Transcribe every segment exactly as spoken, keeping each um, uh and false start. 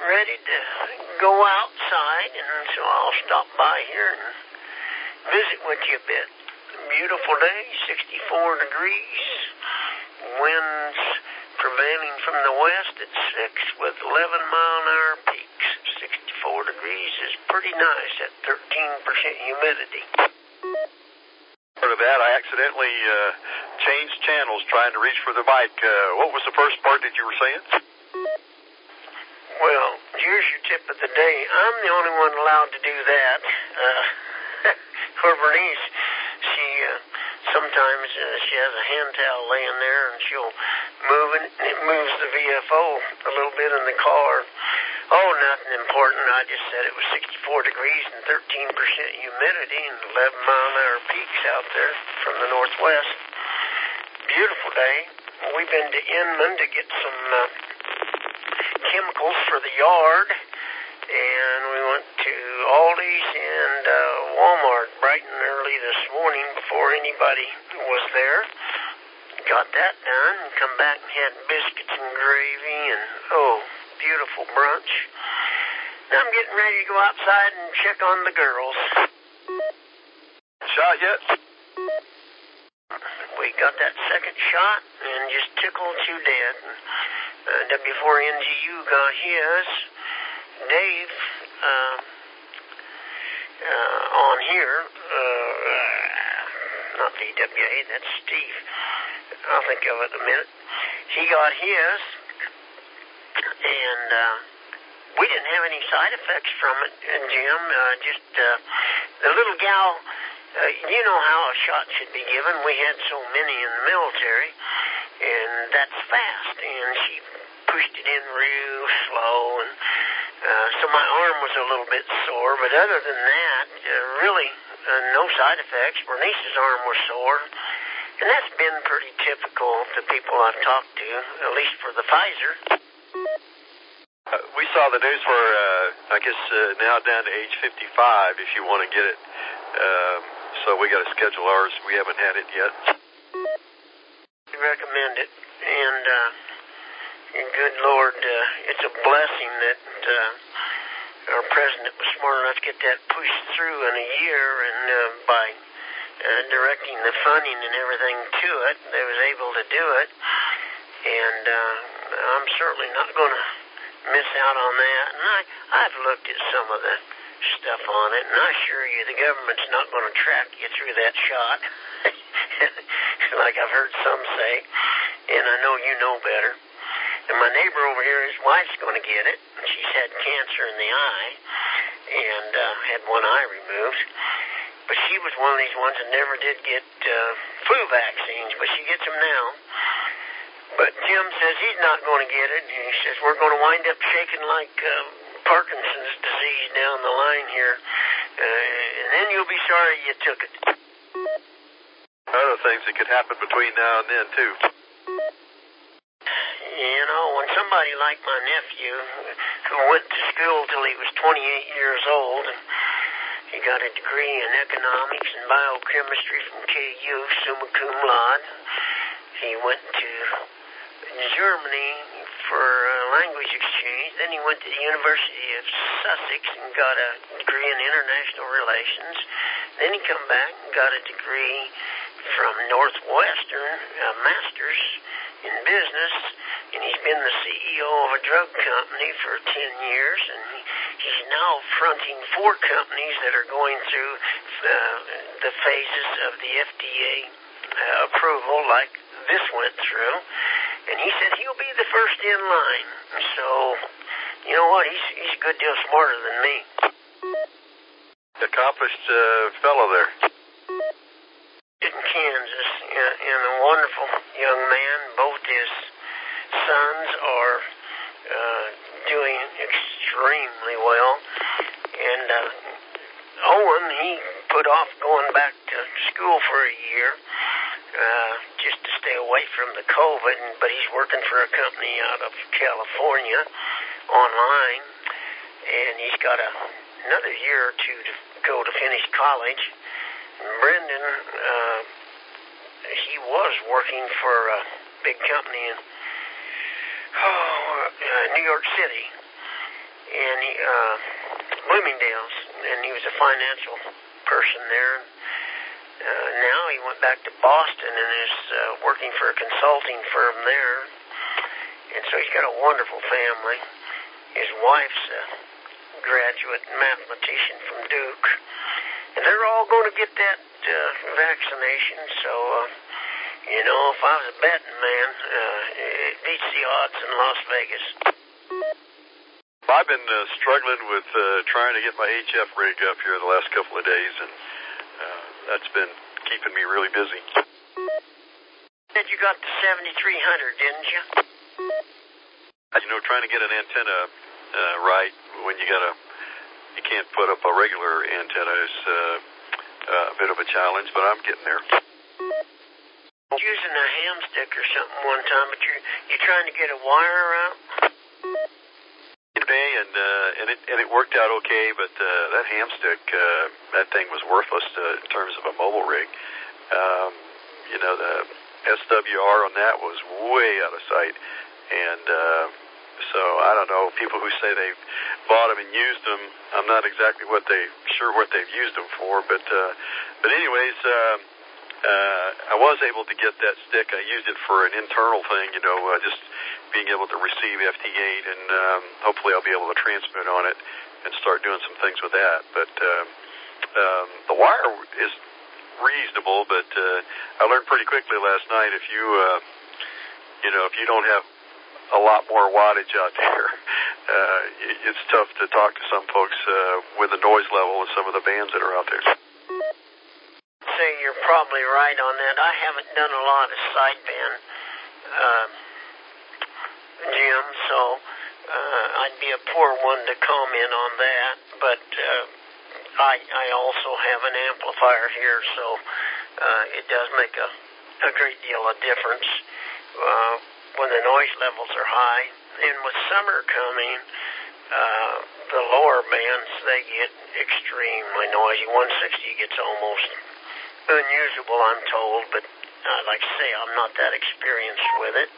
ready to go outside, and so I'll stop by here and visit with you a bit. Beautiful day, sixty-four degrees, winds prevailing from the west at six with eleven mile an hour peaks. sixty-four degrees is pretty nice at thirteen percent humidity. Part of that, I accidentally uh, changed channels trying to reach for the mic. Uh, what was the first part that you were saying? Well, here's your tip of the day. I'm the only one allowed to do that. Uh, for Bernice, she uh, sometimes uh, she has a hand towel laying there, and she'll move it. And it moves the V F O a little bit in the car. Oh, nothing important. I just said it was sixty-four degrees and thirteen percent humidity and eleven mile an hour peaks out there from the northwest. Beautiful day. We've been to Inman to get some uh, chemicals for the yard, and we went to Aldi's and uh, Walmart bright and early this morning before anybody was there. Got that done and come back and had biscuits and gravy and, oh, beautiful brunch. Now I'm getting ready to go outside and check on the girls. Shot yet? We got that second shot and just tickled to death. Uh, W four N G U got his. Dave, uh, uh, on here, uh, not D W A, that's Steve. I'll think of it in a minute. He got his, and uh, we didn't have any side effects from it, and Jim. Uh, just uh, the little gal, uh, you know how a shot should be given. We had so many in the military, and that's fast, and she pushed it in real slow, and uh, so my arm was a little bit sore, but other than that, uh, really uh, no side effects. Bernice's arm was sore, and that's been pretty typical of the people I've talked to, at least for the Pfizer. Uh, we saw the news for, uh, I guess, uh, now down to age fifty-five if you want to get it. Um, so we got to schedule ours. We haven't had it yet. We recommend it, and, uh, and good Lord, uh, it's a blessing that uh, our president was smart enough to get that pushed through in a year, and uh, by uh, directing the funding and everything to it, they was able to do it, and uh, I'm certainly not going to miss out on that. And I, I've looked at some of the stuff on it, and I assure you the government's not going to track you through that shot, like I've heard some say, and I know you know better. And my neighbor over here, his wife's going to get it. She's had cancer in the eye and uh, had one eye removed. But she was one of these ones that never did get uh, flu vaccines, but she gets them now. But Jim says he's not going to get it. He says we're going to wind up shaking like uh, Parkinson's disease down the line here. Uh, and then you'll be sorry you took it. Other things that could happen between now and then, too. You know, when somebody like my nephew, who went to school till he was twenty-eight years old, and he got a degree in economics and biochemistry from K U, summa cum laude. He went to Germany for a language exchange. Then he went to the University of Sussex and got a degree in international relations. Then he come back and got a degree from Northwestern, a master's in business, and he's been the C E O of a drug company for ten years, and he, he's now fronting four companies that are going through uh, the phases of the F D A uh, approval like this went through, and he said he'll be the first in line. So, you know what, he's, he's a good deal smarter than me. Accomplished uh, fellow there. In Kansas, and a wonderful young man. Both his sons are uh, doing extremely well. And uh, Owen, he put off going back to school for a year uh, just to stay away from the COVID, but he's working for a company out of California online, and he's got a, another year or two to go to finish college. Brendan, uh, he was working for a big company in oh, uh, New York City, and he, uh, Bloomingdale's, and he was a financial person there. Uh, now he went back to Boston and is uh, working for a consulting firm there. And so he's got a wonderful family. His wife's a graduate mathematician from Duke. And they're all going to get that uh, vaccination. So, uh, you know, if I was a betting man, uh, it beats the odds in Las Vegas. I've been uh, struggling with uh, trying to get my H F rig up here the last couple of days, and uh, that's been keeping me really busy. You said you got the seventy-three hundred, didn't you? You know, trying to get an antenna uh, right when you got a, you can't put up a regular antenna is uh, uh, a bit of a challenge, but I'm getting there. Using a ham stick or something one time, but you're you trying to get a wire out? Today, and uh, and it and it worked out okay, but uh, that ham stick, uh, that thing was worthless uh, in terms of a mobile rig. Um, you know, the S W R on that was way out of sight, and uh, so I don't know. People who say they've bought them and used them, I'm not exactly what they sure what they've used them for, but uh, but anyways. Uh, Uh, I was able to get that stick. I used it for an internal thing, you know, uh, just being able to receive F T eight, and um, hopefully I'll be able to transmit on it and start doing some things with that. But um, um, the wire is reasonable, but uh, I learned pretty quickly last night if you, uh, you know, if you don't have a lot more wattage out there, uh, it's tough to talk to some folks uh, with the noise level of some of the bands that are out there. Say you're probably right on that. I haven't done a lot of sideband, uh, Jim, so uh, I'd be a poor one to comment on that. But uh, I I also have an amplifier here, so uh, it does make a, a great deal of difference uh, when the noise levels are high. And with summer coming, uh, the lower bands, they get extremely noisy. one sixty gets almost unusable, I'm told, but uh, like I say, I'm not that experienced with it.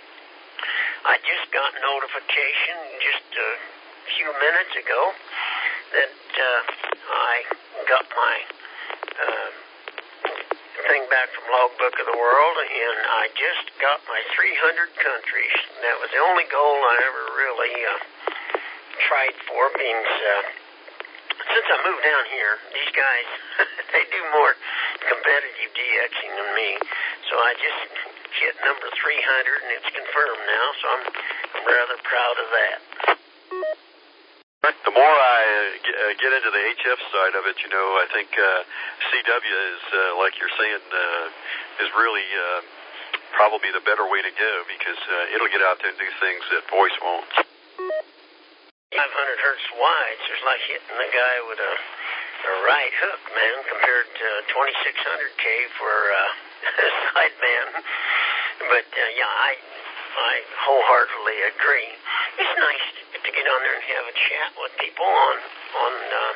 I just got notification just a few minutes ago that uh, I got my uh, thing back from Logbook of the World, and I just got my three hundred countries. That was the only goal I ever really uh, tried for, being uh, since I moved down here, these guys, they do more competitive DXing than me. So I just hit number three hundred, and it's confirmed now, so I'm, I'm rather proud of that. The more I uh, get into the H F side of it, you know, I think uh, C W is, uh, like you're saying, uh, is really uh, probably the better way to go, because uh, it'll get out there and do things that voice won't. five hundred hertz wides is like hitting the guy with a, a right hook, man, compared to twenty-six hundred K for uh, sideband. But uh, yeah, I I wholeheartedly agree. It's nice to get on there and have a chat with people on on uh,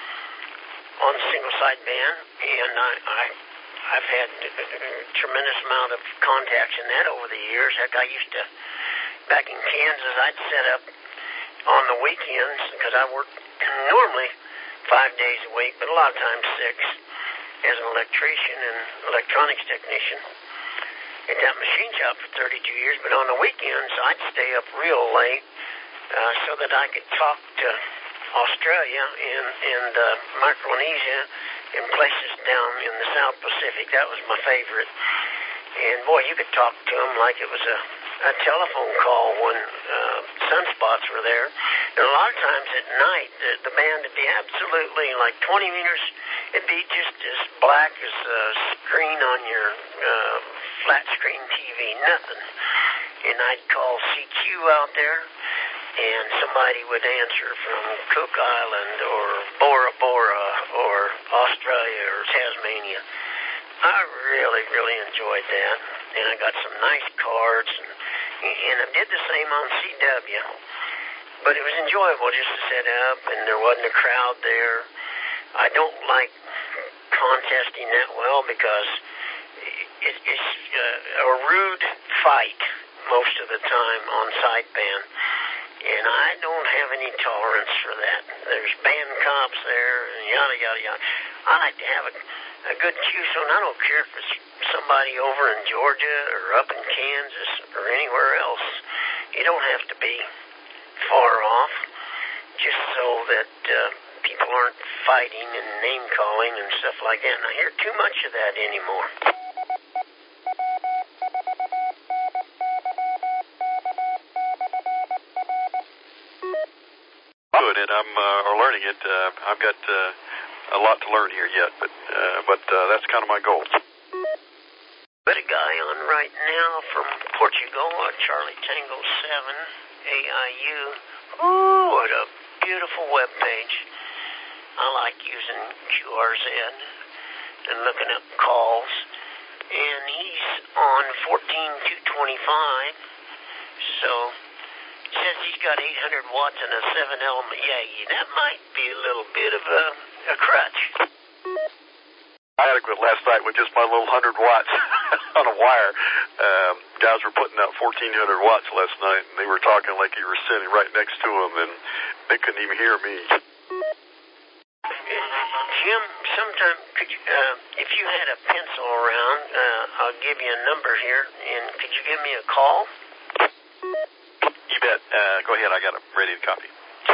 on single sideband, and I, I I've had a tremendous amount of contacts in that over the years. Heck, I used to back in Kansas, I'd set up on the weekends, because I work normally five days a week, but a lot of times six, as an electrician and electronics technician at that machine shop for thirty-two years. But on the weekends, I'd stay up real late uh, so that I could talk to Australia and, and uh, Micronesia and places down in the South Pacific. That was my favorite. And boy, you could talk to them like it was a a telephone call when uh, sunspots were there. And a lot of times at night, the, the band would be absolutely like twenty meters. It'd be just as black as a screen on your uh, flat screen T V, nothing. And I'd call C Q out there, and somebody would answer from Cook Island or Bora Bora or Australia or Tasmania. I really, really enjoyed that. And I got some nice cards, and, and I did the same on C W. But it was enjoyable just to set up, and there wasn't a crowd there. I don't like contesting that well, because it, it's uh, a rude fight most of the time on sideband. And I don't have any tolerance for that. There's band cops there, and yada, yada, yada. I like to have a, a good Q-zone. I don't care if it's somebody over in Georgia or up in Kansas or anywhere else. You don't have to be far off, just so that uh, people aren't fighting and name-calling and stuff like that. And I hear too much of that anymore. Good, and I'm uh, learning it. Uh, I've got uh, a lot to learn here yet, but uh, but uh, that's kind of my goal. Got a guy on right now from Portugal, uh, Charlie Tango seven, A I U. Ooh, what a beautiful web page. I like using Q R Z and looking up calls. And he's on fourteen two twenty-five, so says he's got eight hundred watts and a seven element Yagi. That might be a little bit of a, a crutch. Adequate last night with just my little one hundred watts on a wire. Um, guys were putting out fourteen hundred watts last night, and they were talking like you were sitting right next to them, and they couldn't even hear me. Jim, sometime could you, uh, if you had a pencil around, uh, I'll give you a number here, and could you give me a call? You bet. Uh, go ahead. I got it ready to copy.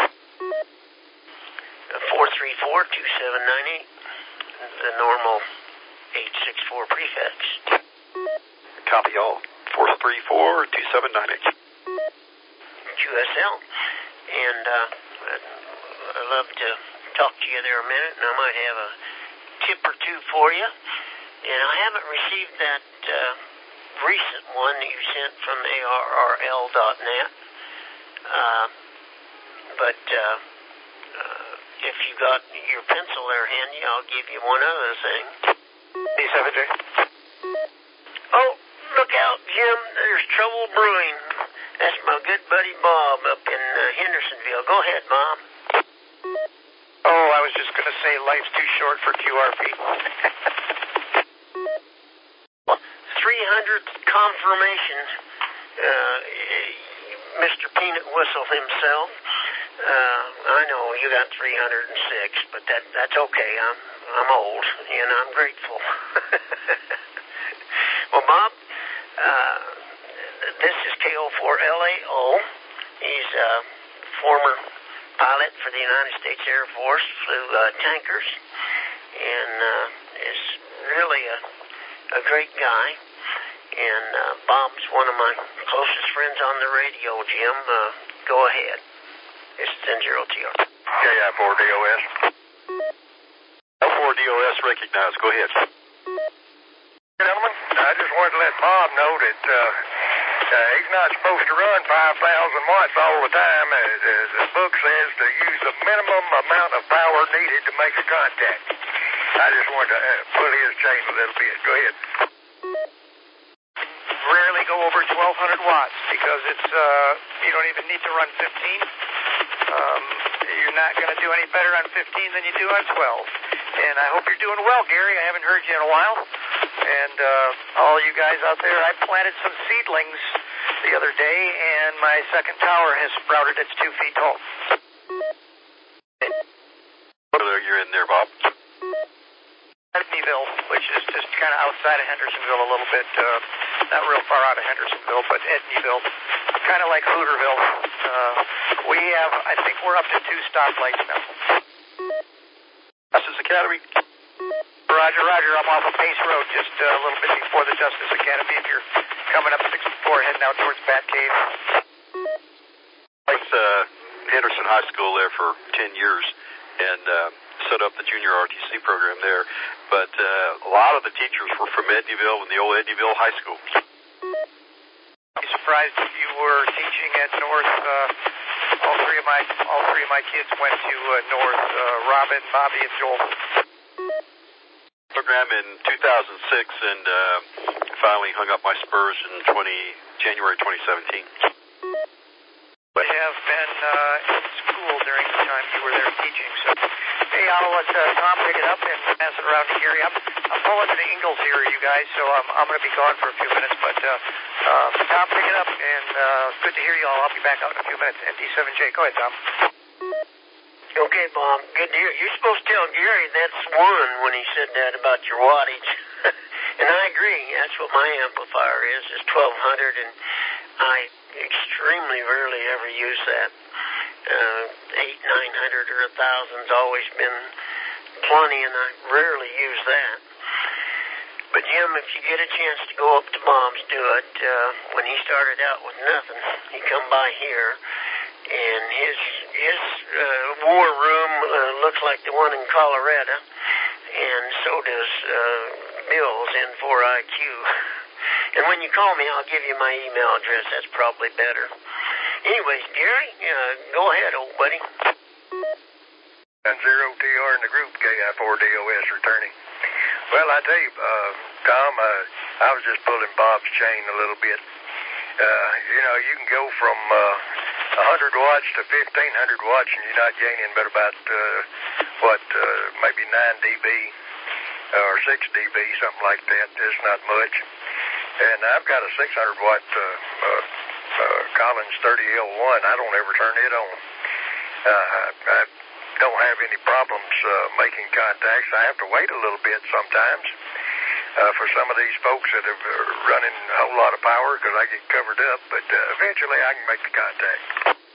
four three four, two seven nine eight. The normal eight six four prefix. Copy all. four three four, two seven nine eight. Q S L. And uh, I'd love to talk to you there a minute, and I might have a tip or two for you. And I haven't received that uh, recent one that you sent from A R R L dot net. Uh, but uh, uh, if you got your pencil there handy, I'll give you one other thing. D seven J. Oh, look out, Jim. There's trouble brewing. That's my good buddy Bob up in uh, Hendersonville. Go ahead, Bob. Oh, I was just going to say life's too short for Q R P. three hundredth confirmation. Uh, Mister Peanut Whistle himself. Uh, I know you got three hundred six, but that that's okay. I'm I'm old, and I'm grateful. Well, Bob, uh, this is K O four L A O. He's a former pilot for the United States Air Force, flew uh, tankers, and uh, is really a, a great guy. And uh, Bob's one of my closest friends on the radio, Jim. Uh, go ahead. It's ten zero T R. K I four D O S. K I four D O S recognized. Go ahead. Gentlemen, I just wanted to let Bob know that uh, uh, he's not supposed to run five thousand watts all the time. Uh, the, the book says to use the minimum amount of power needed to make a contact. I just wanted to uh, pull his chain a little bit. Go ahead. Rarely go over twelve hundred watts because it's uh, you don't even need to run fifteen. Um, you're not going to do any better on fifteen than you do on twelve. And I hope you're doing well, Gary. I haven't heard you in a while. And uh, all you guys out there, I planted some seedlings the other day, and my second tower has sprouted. It's two feet tall. What are you in there, Bob? Edneyville, which is just kind of outside of Hendersonville a little bit. Uh, not real far out of Hendersonville, but Edneyville. Kind of like Hooterville. Uh, we have, I think we're up to two stoplights now. Justice Academy. Roger, roger. I'm off of Pace Road, just uh, a little bit before the Justice Academy. If you're coming up sixty-four, heading out towards Bat Cave. I was uh, Henderson High School there for ten years, and uh, set up the junior R T C program there. But uh, a lot of the teachers were from Edneyville and the old Edneyville High School. I'd be surprised if you were teaching at North. Uh, all three of my all three of my kids went to uh, North. Uh, Robin, Bobby, and Joel. Program in two thousand six, and uh, finally hung up my spurs in January twenty seventeen. I have been uh, in school during the time you were there teaching. So, hey, I'll let uh, Tom pick it up and pass it around to Gary. I'm, I'm pulling to the Ingalls here, you guys, so I'm, I'm going to be gone for a few minutes. But uh, uh, Tom, pick it up, and uh, good to hear you all. I'll be back out in a few minutes. N D seven J, go ahead, Tom. Okay, Bob. Good to hear. You're supposed to tell Gary that's one when he said that about your wattage. And I agree. That's what my amplifier is, is twelve hundred, and I extremely rarely ever use that. Uh, eight, nine hundred, or a thousand's always been plenty, and I rarely use that. But Jim, if you get a chance to go up to Bob's do it, uh, when he started out with nothing, he come by here, and his his uh, war room uh, looks like the one in Colorado, and so does uh, Bill's N four I Q. And when you call me, I'll give you my email address. That's probably better. Anyways, Gary, uh, go ahead, old buddy. And zero T R in the group, K I four D O S returning. Well, I tell you, uh, Tom, uh, I was just pulling Bob's chain a little bit. Uh, you know, you can go from uh, one hundred watts to fifteen hundred watts, and you're not gaining but about, uh, what, uh, maybe nine D B or six D B, something like that. It's not much. And I've got a six hundred watt uh, uh, uh, Collins thirty L one. I don't ever turn it on. Uh, I, I don't have any problems uh, making contacts. I have to wait a little bit sometimes uh, for some of these folks that are running a whole lot of power because I get covered up, but uh, eventually I can make the contact.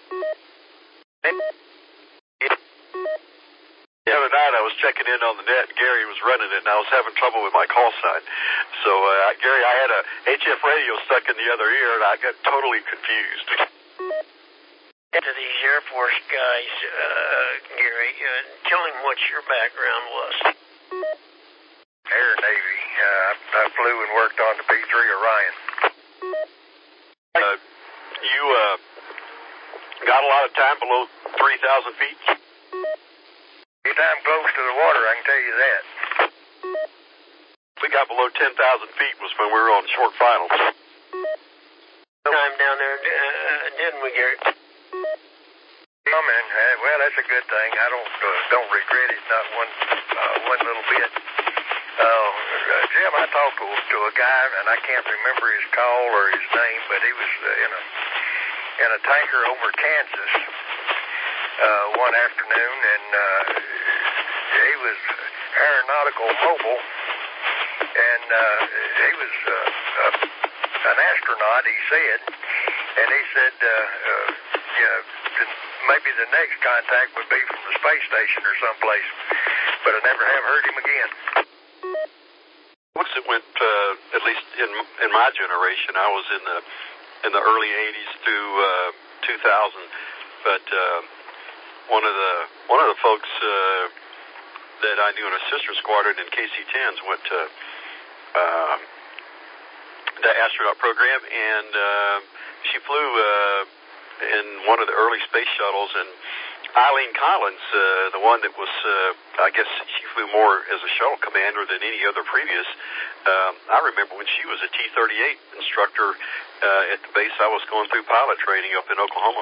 The other night I was checking in on the net, and Gary was running it, and I was having trouble with my call sign. So, uh, Gary, I had a H F radio stuck in the other ear, and I got totally confused. To these Air Force guys, uh, Gary, uh, tell him what your background was. Air Navy. Uh, I, I flew and worked on the P three Orion. Uh, you uh, got a lot of time below three thousand feet? Anytime close to the water, I can tell you that. We got below ten thousand feet was when we were on short finals. Time down there, uh, didn't we, Gary? Oh, man, uh, well, that's a good thing. I don't uh, don't regret it, not one uh, one little bit. Uh, uh, Jim, I talked to, to a guy, and I can't remember his call or his name, but he was uh, in a in a tanker over Kansas uh, one afternoon, and uh, he was aeronautical mobile, and uh, he was uh, uh, an astronaut, he said, and he said, uh, uh, you know, maybe the next contact would be from the space station or someplace, but I never have heard him again. Once it went, uh, at least in in my generation, I was in the in the early eighties through uh, two thousand. But uh, one of the one of the folks uh, that I knew in a sister squadron in K C tens went to uh, the astronaut program, and uh, she flew uh, in one of the early space shuttles, and Eileen Collins, uh, the one that was, uh, I guess she flew more as a shuttle commander than any other previous. Um, I remember when she was a T thirty-eight instructor uh, at the base I was going through pilot training up in Oklahoma.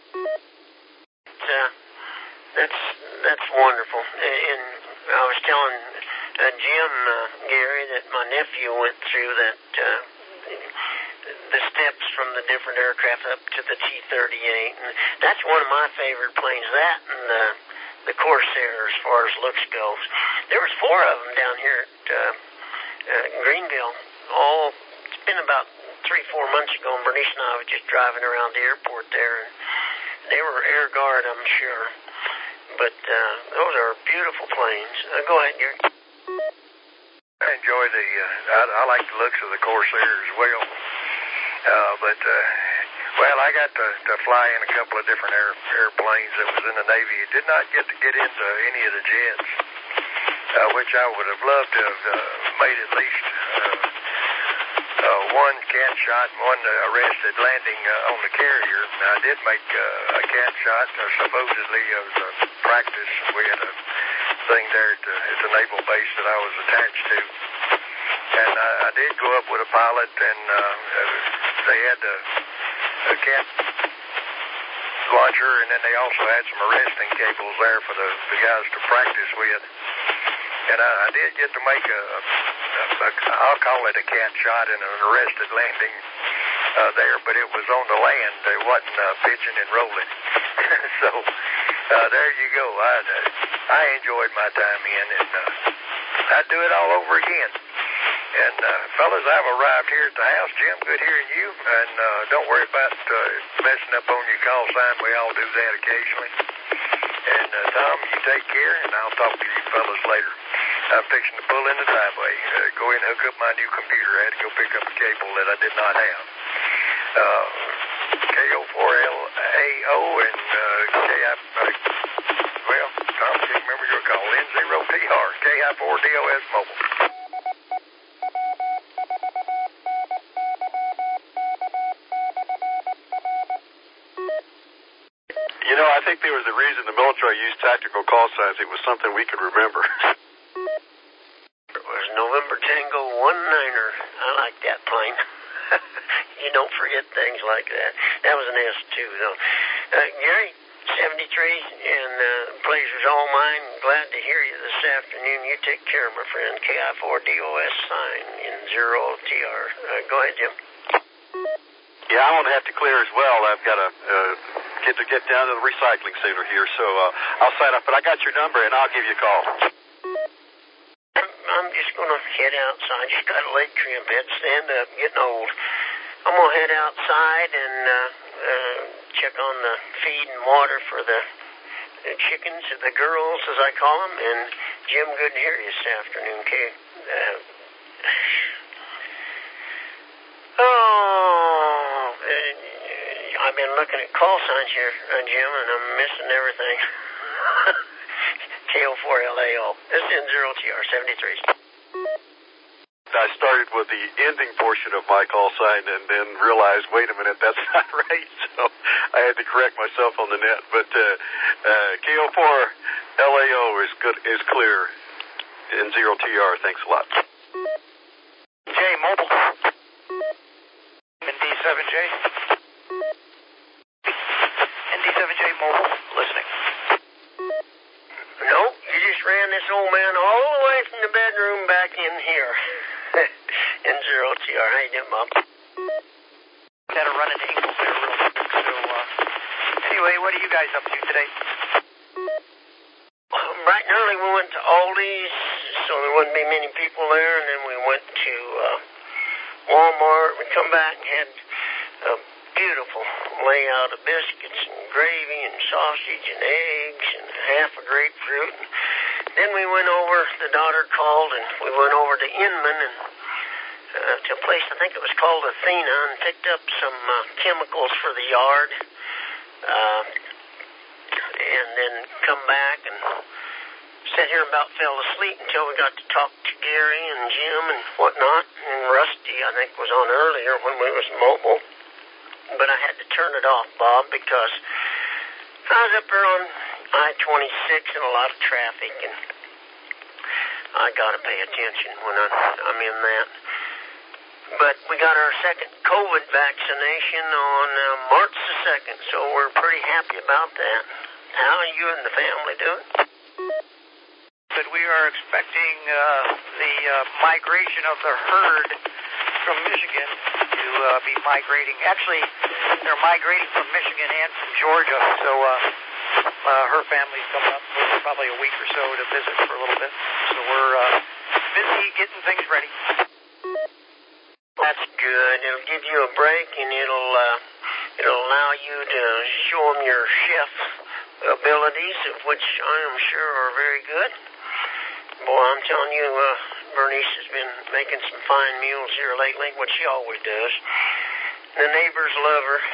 Uh, that's that's wonderful. And I was telling uh, Jim, uh, Gary, that my nephew went through that, uh, the steps from the different aircraft up to the T thirty-eight, and that's one of my favorite planes. That and the the Corsair, as far as looks goes. There was four of them down here at uh, uh, Greenville. All it's been about three, four months ago, and Bernice and I were just driving around the airport there, and they were Air Guard, I'm sure. But uh, those are beautiful planes. Uh, go ahead, Gary. I enjoy the. Uh, I, I like the looks of the Corsair as well. Uh, but, uh, well, I got to, to fly in a couple of different air, airplanes that was in the Navy. I did not get to get into any of the jets, uh, which I would have loved to have uh, made at least uh, uh, one cat shot and one uh, arrested landing uh, on the carrier. I did make uh, a cat shot, uh, supposedly it was a practice. We had a thing there at the, at the naval base that I was attached to. And I, I did go up with a pilot, and uh, they had a, a cat launcher, and then they also had some arresting cables there for the, the guys to practice with. And I, I did get to make a, a, a, I'll call it a cat shot and an arrested landing uh, there, but it was on the land. It wasn't uh, pitching and rolling. So uh, there you go. I, I enjoyed my time in, and uh, I'd do it all over again. And, uh, fellas, I've arrived here at the house. Jim, good hearing you. And uh, don't worry about uh, messing up on your call sign. We all do that occasionally. And, uh, Tom, you take care, and I'll talk to you fellas later. I'm fixing to pull in the driveway. Uh, go in and hook up my new computer. I had to go pick up a cable that I did not have. Uh, K O four L A O and uh, K I... Uh, well, Tom, can't remember your call. N zero T R, K I four D O S Mobile. You know, I think there was a reason the military used tactical call signs. It was something we could remember. It was November Tango one niner. I like that plane. You don't forget things like that. That was an S two, though. Uh, Gary, seventy-three, and uh, pleasure's all mine. Glad to hear you this afternoon. You take care, my friend. K I four D O S sign in zero T R. Uh, go ahead, Jim. Yeah, I'm going to have to clear as well. I've got to uh, get to get down to the recycling center here, so uh, I'll sign up. But I got your number, and I'll give you a call. I'm, I'm just going to head outside. Just got a leg cramp. Had to stand up. Getting old. I'm going to head outside and uh, uh, check on the feed and water for the, the chickens, the girls, as I call them. And, Jim, good to hear you this afternoon, okay? Uh, oh, uh, I've been looking at call signs here, uh, Jim, and I'm missing everything. K O four L A O. This is N zero T R seventy-three. I started with the ending portion of my call sign and then realized, wait a minute, that's not right. So I had to correct myself on the net. But uh, uh, K O four L A O is good, is clear. N zero T R. Thanks a lot. J Mobile. N D seven J. N D seven J Mobile. Listening. No, you just ran this old man all the way from the bedroom back in here. N zero T R. How you doing, Bob? Had a run into Ingalls there real quick. So, uh, anyway, what are you guys up to today? Um, bright and early, we went to Aldi's, so there wouldn't be many people there, and then we went to uh, Walmart. We come back and had a beautiful layout of biscuits and gravy and sausage and eggs and half a grapefruit. And then we went over, the daughter called, and we went over to Inman and uh, to a place, I think it was called Athena, and picked up some uh, chemicals for the yard. Uh, and then come back and sat here and about fell asleep until we got to talk to Gary and Jim and whatnot. And Rusty, I think, was on earlier when we was mobile. But I had to turn it off, Bob, because I was up there on I twenty-six and a lot of traffic, and I got to pay attention when I, I'm in that. But we got our second COVID vaccination on uh, March the second, so we're pretty happy about that. How are you and the family doing? But we are expecting uh, the uh, migration of the herd from Michigan to uh, be migrating. Actually, they're migrating from Michigan and from Georgia, so uh, uh, her family's coming up for probably a week or so to visit for a little bit. So we're uh, busy getting things ready. That's good. It'll give you a break, and it'll uh, it'll allow you to show them your chef abilities, of which I am sure are very good. Boy, I'm telling you, uh, Bernice has been making some fine meals here lately, which she always does. The neighbors love her.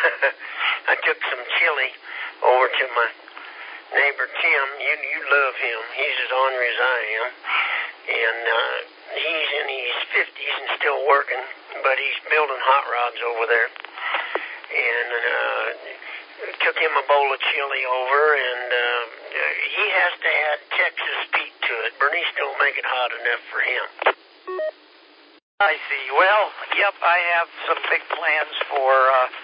I took some chili over to my neighbor Tim. You you love him. He's as ornery as I am, and uh, he's in his fifties and still working, but he's building hot rods over there. And uh, took him a bowl of chili over, and uh, he has to add Texas Pete to it. Bernice don't make it hot enough for him. I see. Well, yep, I have some big plans for uh,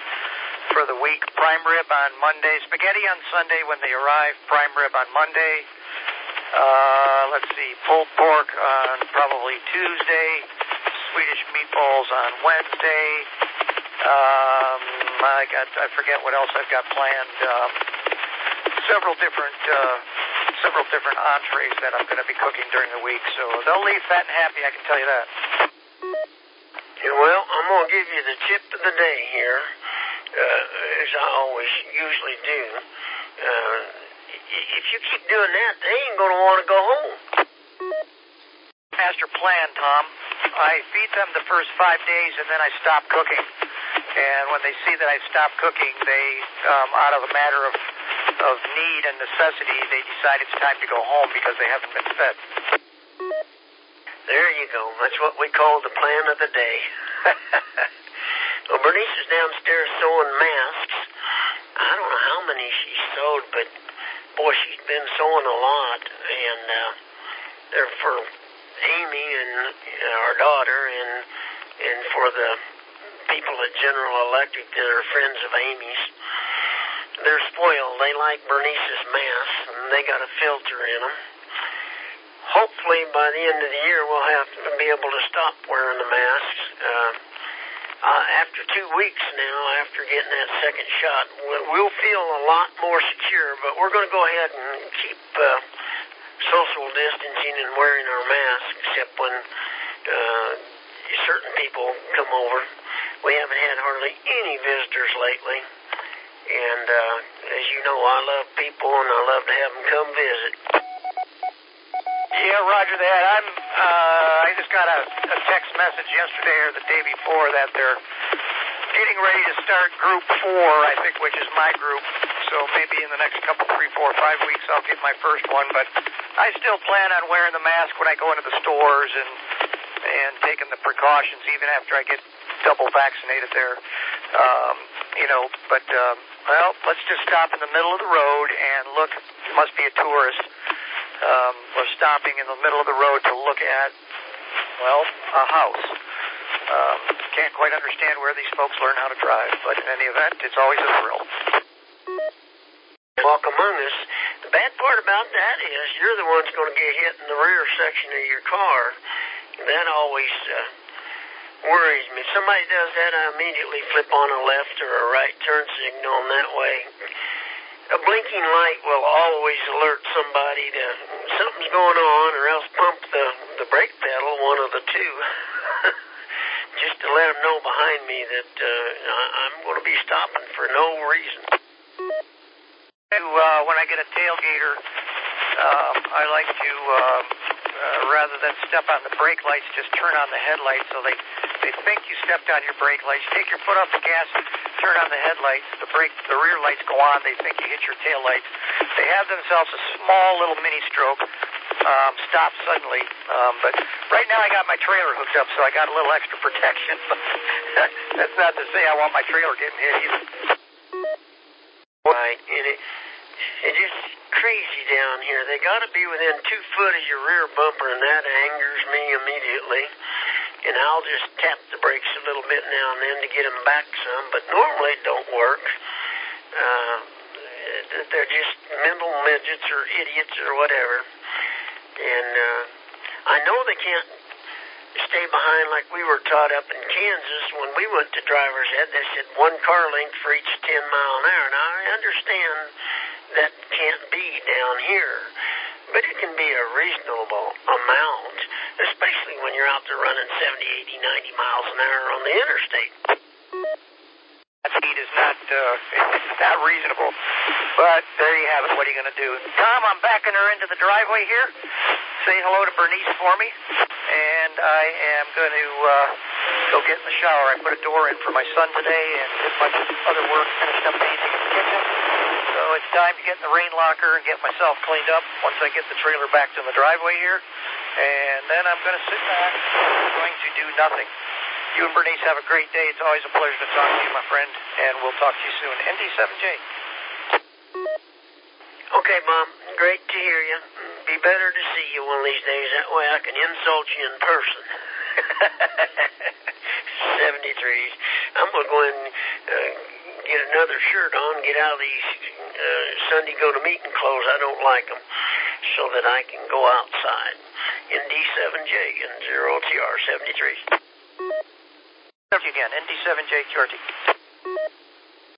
for the week. Prime rib on Monday, spaghetti on Sunday when they arrive, prime rib on Monday. Uh, let's see, pulled pork on probably Tuesday, Swedish meatballs on Wednesday. Um, I got, I forget what else I've got planned. Um, several different, uh, several different entrees that I'm going to be cooking during the week. So they'll leave fat and happy, I can tell you that. Yeah, well, I'm going to give you the tip of the day here, uh, as I always usually do. Uh, if you keep doing that, they ain't going to want to go home. Master plan, Tom. I feed them the first five days, and then I stop cooking. And when they see that I've stopped cooking, they, um, out of a matter of, of need and necessity, they decide it's time to go home because they haven't been fed. There you go. That's what we call the plan of the day. Well, Bernice is downstairs sewing masks. I don't know how many she's sewed, but boy, she's been sewing a lot. And uh, they're for Amy and uh, our daughter, and and for the people at General Electric that are friends of Amy's. They're spoiled. They like Bernice's masks, and they got a filter in them. Hopefully, by the end of the year, we'll have to be able to stop wearing the masks. Uh, uh, after two weeks now, after getting that second shot, we'll feel a lot more secure, but we're going to go ahead and keep uh, social distancing and wearing our masks, except when uh, certain people come over. We haven't had hardly any visitors lately. And uh, as you know, I love people, and I love to have them come visit. Yeah, roger that. I'm, uh, I just got a, a text message yesterday or the day before that they're getting ready to start group four, I think, which is my group. So maybe in the next couple, three, four, five weeks, I'll get my first one. But I still plan on wearing the mask when I go into the stores and and taking the precautions even after I get double vaccinated there. Um, you know, but, um, well, let's just stop in the middle of the road and look. You must be a tourist. Um, we're stopping in the middle of the road to look at, well, a house. Um, can't quite understand where these folks learn how to drive, but in any event, it's always a thrill. Walk among us. The bad part about that is you're the one's going to get hit in the rear section of your car. That always uh, worries me. If somebody does that, I immediately flip on a left or a right turn signal, and that way a blinking light will always alert somebody to something's going on, or else pump the, the brake pedal, one of the two, just to let them know behind me that uh, I'm going to be stopping for no reason. Uh, when I get a tailgater, um, I like to, uh, uh, rather than step on the brake lights, just turn on the headlights so they, they think you stepped on your brake lights. Take your foot off the gas, turn on the headlights, the brake, the rear lights go on, they think you hit your tail lights. They have themselves a small little mini stroke, um, stop suddenly. Um, but right now I got my trailer hooked up, so I got a little extra protection. That's not to say I want my trailer getting hit either. Right, and it, it's just crazy down here. They got to be within two foot of your rear bumper, and that angers me immediately. And I'll just tap the brakes a little bit now and then to get them back some, but normally it don't work. Uh, they're just mental midgets or idiots or whatever. And uh, I know they can't stay behind like we were taught up in Kansas when we went to driver's ed. They said one car length for each ten mile an hour. Now, I understand that can't be down here, but it can be a reasonable amount, especially when you're out there running seventy, eighty, ninety miles an hour on the interstate. That speed is not, uh, it's not reasonable, but there you have it. What are you going to do? Tom, I'm backing her into the driveway here. Say hello to Bernice for me, and I am going to uh, go get in the shower. I put a door in for my son today and did my other work, finished up painting in the kitchen. So it's time to get in the rain locker and get myself cleaned up once I get the trailer back to the driveway here. And then I'm going to sit back. I'm going to do nothing. You and Bernice have a great day. It's always a pleasure to talk to you, my friend, and we'll talk to you soon. N D seven J. Okay, Mom. Great to hear you. Be better to see you one of these days. That way I can insult you in person. seventy-threes. I'm going to go and uh, get another shirt on, get out of these uh, Sunday go-to-meeting clothes. I don't like them, so that I can go outside. N D seven J and zero T R seventy-three. Again, N D seven J Q R T.